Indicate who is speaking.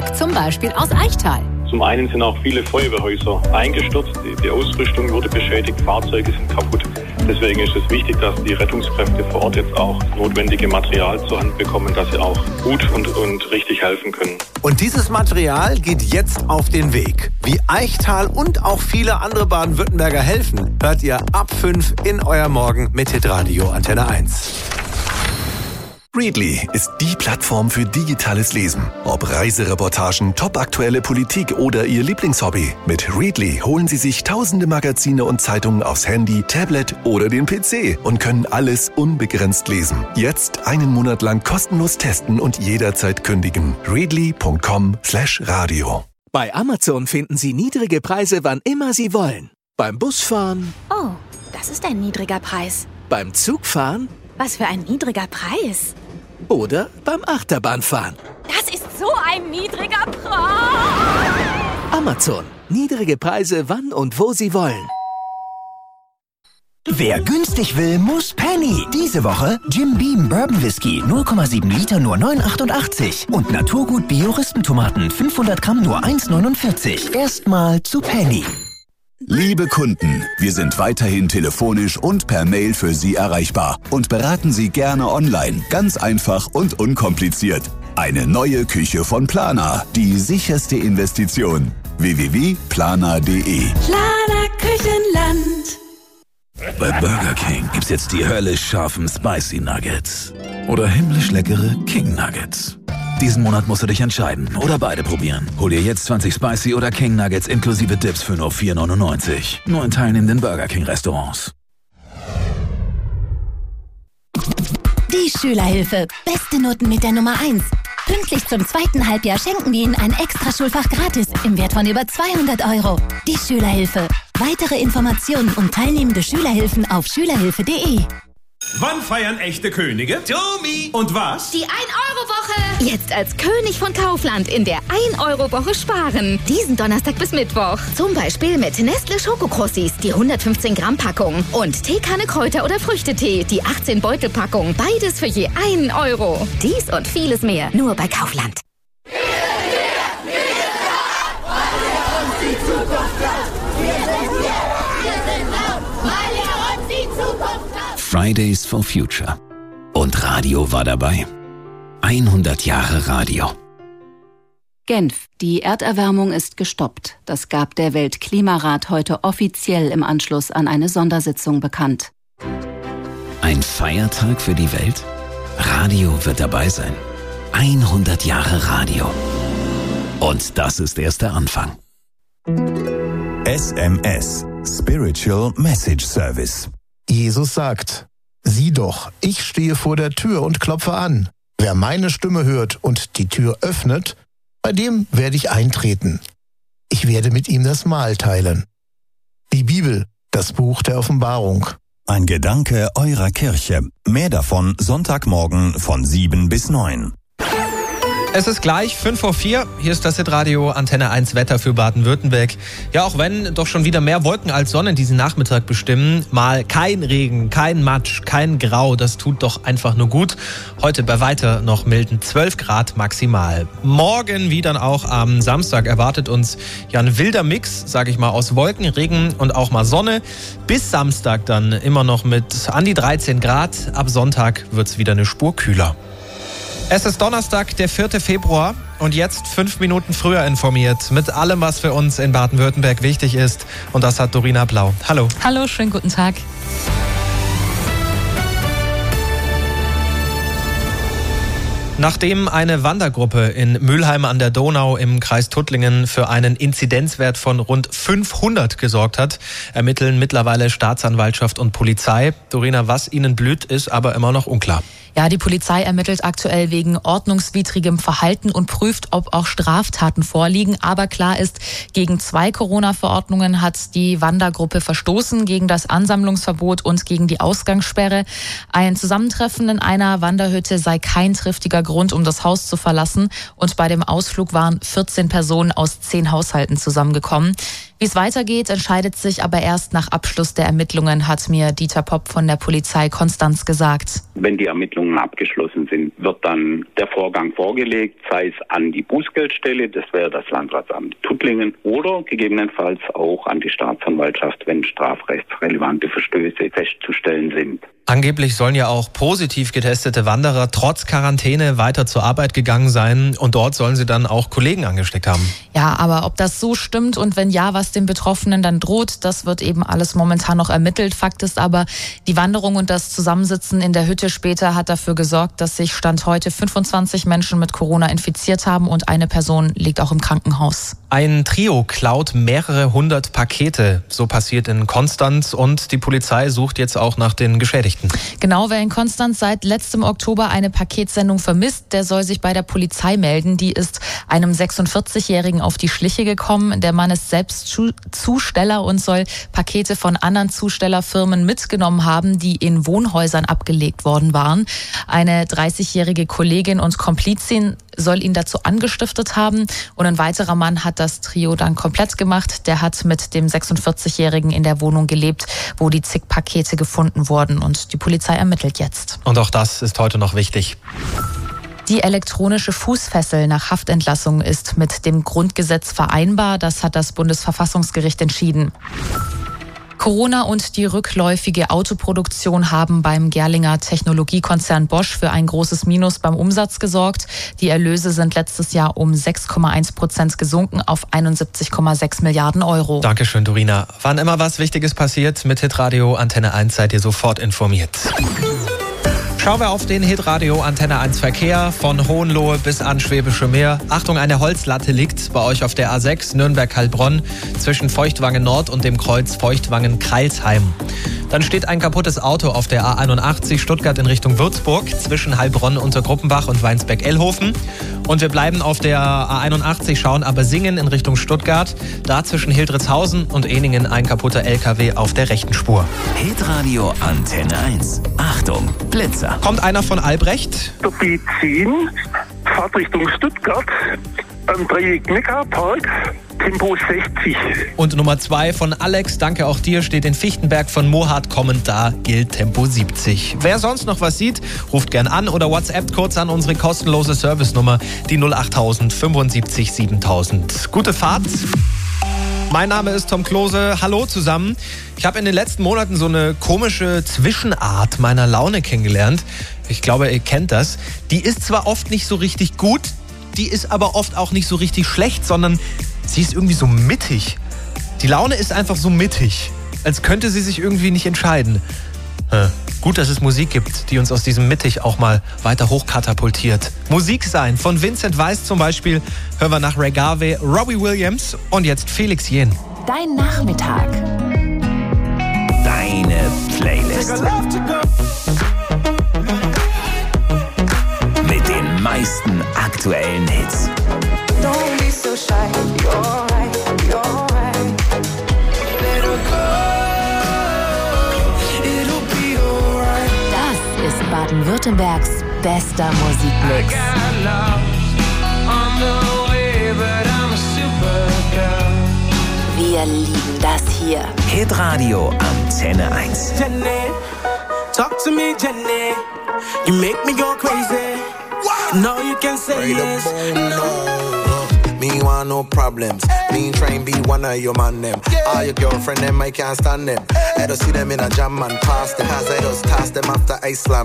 Speaker 1: zum Beispiel aus Eichtal.
Speaker 2: Zum einen sind auch viele Feuerwehrhäuser eingestürzt, die Ausrüstung wurde beschädigt, Fahrzeuge sind kaputt. Deswegen ist es wichtig, dass die Rettungskräfte vor Ort jetzt auch notwendige Material zur Hand bekommen, dass sie auch gut und richtig helfen können.
Speaker 3: Und dieses Material geht jetzt auf den Weg. Wie Eichtal und auch viele andere Baden-Württemberger helfen, hört ihr ab 5 in euer Morgen mit Hitradio Antenne 1.
Speaker 4: Readly ist die Plattform für digitales Lesen. Ob Reisereportagen, topaktuelle Politik oder Ihr Lieblingshobby. Mit Readly holen Sie sich tausende Magazine und Zeitungen aufs Handy, Tablet oder den PC und können alles unbegrenzt lesen. Jetzt einen Monat lang kostenlos testen und jederzeit kündigen. Readly.com/radio.
Speaker 5: Bei Amazon finden Sie niedrige Preise, wann immer Sie wollen. Beim Busfahren.
Speaker 6: Oh, das ist ein niedriger Preis.
Speaker 5: Beim Zugfahren.
Speaker 6: Was für ein niedriger Preis.
Speaker 5: Oder beim Achterbahnfahren.
Speaker 6: Das ist so ein niedriger Preis.
Speaker 5: Amazon. Niedrige Preise, wann und wo Sie wollen.
Speaker 7: Wer günstig will, muss Penny. Diese Woche Jim Beam Bourbon Whisky, 0,7 Liter, nur 9,88. Und Naturgut Bio-Ristentomaten, 500 Gramm, nur 1,49. Erstmal zu Penny.
Speaker 8: Liebe Kunden, wir sind weiterhin telefonisch und per Mail für Sie erreichbar und beraten Sie gerne online, ganz einfach und unkompliziert. Eine neue Küche von Planer, die sicherste Investition. www.planer.de.
Speaker 9: Planer Küchenland.
Speaker 10: Bei Burger King gibt's jetzt die höllisch scharfen Spicy Nuggets oder himmlisch leckere King Nuggets. Diesen Monat musst du dich entscheiden oder beide probieren. Hol dir jetzt 20 Spicy oder King Nuggets inklusive Dips für nur 4,99. Nur in teilnehmenden Burger King Restaurants.
Speaker 11: Die Schülerhilfe. Beste Noten mit der Nummer 1. Pünktlich zum 2. Halbjahr schenken wir Ihnen ein Extraschulfach gratis im Wert von über 200 €. Die Schülerhilfe. Weitere Informationen und teilnehmende Schülerhilfen auf schülerhilfe.de.
Speaker 12: Wann feiern echte Könige? Tomi! Und was?
Speaker 6: Die 1-Euro-Woche. Jetzt als König von Kaufland in der 1-Euro-Woche sparen. Diesen Donnerstag bis Mittwoch. Zum Beispiel mit Nestle Schokokrossis, die 115 Gramm Packung. Und Teekanne Kräuter- oder Früchtetee, die 18 Beutelpackung. Beides für je 1 Euro. Dies und vieles mehr nur bei Kaufland.
Speaker 13: Fridays for Future. Und Radio war dabei. 100 Jahre Radio.
Speaker 14: Genf. Die Erderwärmung ist gestoppt. Das gab der Weltklimarat heute offiziell im Anschluss an eine Sondersitzung bekannt.
Speaker 13: Ein Feiertag für die Welt? Radio wird dabei sein. 100 Jahre Radio. Und das ist erst der Anfang.
Speaker 15: SMS. Spiritual Message Service.
Speaker 16: Jesus sagt: Sieh doch, ich stehe vor der Tür und klopfe an. Wer meine Stimme hört und die Tür öffnet, bei dem werde ich eintreten. Ich werde mit ihm das Mahl teilen. Die Bibel, das Buch der Offenbarung.
Speaker 15: Ein Gedanke eurer Kirche. Mehr davon Sonntagmorgen von 7 bis 9.
Speaker 17: Es ist gleich 5:04 Uhr. Hier ist das Hitradio Antenne 1 Wetter für Baden-Württemberg. Ja, auch wenn doch schon wieder mehr Wolken als Sonne diesen Nachmittag bestimmen, mal kein Regen, kein Matsch, kein Grau, das tut doch einfach nur gut. Heute bei weiter noch milden 12 Grad maximal. Morgen, wie dann auch am Samstag, erwartet uns ja ein wilder Mix, sage ich mal, aus Wolken, Regen und auch mal Sonne. Bis Samstag dann immer noch mit an die 13 Grad. Ab Sonntag wird's wieder eine Spur kühler. Es ist Donnerstag, der 4. Februar und jetzt 5 Minuten früher informiert mit allem, was für uns in Baden-Württemberg wichtig ist. Und das hat Dorina Blau. Hallo.
Speaker 18: Hallo, schönen guten Tag.
Speaker 17: Nachdem eine Wandergruppe in Mülheim an der Donau im Kreis Tuttlingen für einen Inzidenzwert von rund 500 gesorgt hat, ermitteln mittlerweile Staatsanwaltschaft und Polizei. Dorina, was ihnen blüht, ist aber immer noch unklar.
Speaker 18: Ja, die Polizei ermittelt aktuell wegen ordnungswidrigem Verhalten und prüft, ob auch Straftaten vorliegen. Aber klar ist, gegen 2 Corona-Verordnungen hat die Wandergruppe verstoßen, gegen das Ansammlungsverbot und gegen die Ausgangssperre. Ein Zusammentreffen in einer Wanderhütte sei kein triftiger Grund, um das Haus zu verlassen. Und bei dem Ausflug waren 14 Personen aus 10 Haushalten zusammengekommen. Wie es weitergeht, entscheidet sich aber erst nach Abschluss der Ermittlungen, hat mir Dieter Popp von der Polizei Konstanz gesagt.
Speaker 1: Wenn die Ermittlungen abgeschlossen sind, wird dann der Vorgang vorgelegt, sei es an die Bußgeldstelle, das wäre das Landratsamt Tuttlingen, oder gegebenenfalls auch an die Staatsanwaltschaft, wenn strafrechtsrelevante Verstöße festzustellen sind.
Speaker 17: Angeblich sollen ja auch positiv getestete Wanderer trotz Quarantäne weiter zur Arbeit gegangen sein und dort sollen sie dann auch Kollegen angesteckt haben.
Speaker 18: Ja, aber ob das so stimmt und wenn ja, was den Betroffenen dann droht, das wird eben alles momentan noch ermittelt. Fakt ist aber, die Wanderung und das Zusammensitzen in der Hütte später hat dafür gesorgt, dass sich Stand heute 25 Menschen mit Corona infiziert haben und eine Person liegt auch im Krankenhaus.
Speaker 17: Ein Trio klaut mehrere hundert Pakete. So passiert in Konstanz und die Polizei sucht jetzt auch nach den Geschädigten.
Speaker 18: Genau, wer in Konstanz seit letztem Oktober eine Paketsendung vermisst, der soll sich bei der Polizei melden. Die ist einem 46-Jährigen auf die Schliche gekommen. Der Mann ist selbst Zusteller und soll Pakete von anderen Zustellerfirmen mitgenommen haben, die in Wohnhäusern abgelegt worden waren. Eine 30-jährige Kollegin und Komplizin soll ihn dazu angestiftet haben und ein weiterer Mann hat das Trio dann komplett gemacht. Der hat mit dem 46-Jährigen in der Wohnung gelebt, wo die zig Pakete gefunden wurden und die Polizei ermittelt jetzt.
Speaker 17: Und auch das ist heute noch wichtig.
Speaker 18: Die elektronische Fußfessel nach Haftentlassung ist mit dem Grundgesetz vereinbar. Das hat das Bundesverfassungsgericht entschieden. Corona und die rückläufige Autoproduktion haben beim Gerlinger Technologiekonzern Bosch für ein großes Minus beim Umsatz gesorgt. Die Erlöse sind letztes Jahr um 6,1% gesunken auf 71,6 Milliarden Euro.
Speaker 17: Dankeschön, Dorina. Wann immer was Wichtiges passiert, mit Hitradio Antenne 1 seid ihr sofort informiert. Schauen wir auf den Hitradio Antenne 1 Verkehr von Hohenlohe bis an Schwäbische Meer. Achtung, eine Holzlatte liegt bei euch auf der A6 Nürnberg-Heilbronn zwischen Feuchtwangen Nord und dem Kreuz Feuchtwangen-Kreilsheim. Dann steht ein kaputtes Auto auf der A81 Stuttgart in Richtung Würzburg zwischen Heilbronn unter Gruppenbach und Weinsberg-Ellhofen. Und wir bleiben auf der A81, schauen aber Singen in Richtung Stuttgart. Da zwischen Hildritzhausen und Ehningen ein kaputter LKW auf der rechten Spur.
Speaker 13: Hitradio Antenne 1. Achtung, Blitzer.
Speaker 17: Kommt einer von Albrecht?
Speaker 19: Der B10 fährt Richtung Stuttgart am Dreieck Neckarpark, Tempo 60.
Speaker 17: Und Nummer 2 von Alex, danke auch dir, steht in Fichtenberg von Mohart kommend, da gilt Tempo 70. Wer sonst noch was sieht, ruft gern an oder WhatsApp kurz an unsere kostenlose Servicenummer, die 08000 75 7000. Gute Fahrt. Mein Name ist Tom Klose. Hallo zusammen. Ich habe in den letzten Monaten so eine komische Zwischenart meiner Laune kennengelernt. Ich glaube, ihr kennt das. Die ist zwar oft nicht so richtig gut, die ist aber oft auch nicht so richtig schlecht, sondern sie ist irgendwie so mittig. Die Laune ist einfach so mittig, als könnte sie sich irgendwie nicht entscheiden. Gut, dass es Musik gibt, die uns aus diesem Mittig auch mal weiter hochkatapultiert. Musik sein von Vincent Weiss zum Beispiel, hören wir nach Reggae, Robbie Williams und jetzt Felix Jähn.
Speaker 11: Dein Nachmittag.
Speaker 13: Deine Playlist. Mit den meisten aktuellen Hits.
Speaker 9: Don't be so shy, you're right, you're right. Let her go, it'll be alright.
Speaker 11: Das ist Baden-Württembergs bester Musikmix. Wir lieben das hier.
Speaker 13: Hitradio Antenne 1.
Speaker 20: Jenny, talk to me, Jenny. You make me go crazy. No, you can say yes.
Speaker 21: Me want no problems. Me try and be one of your man them. All your girlfriend them, I can't stand them. I don't see them in a jam and pass them. Cause I just toss them after I slam.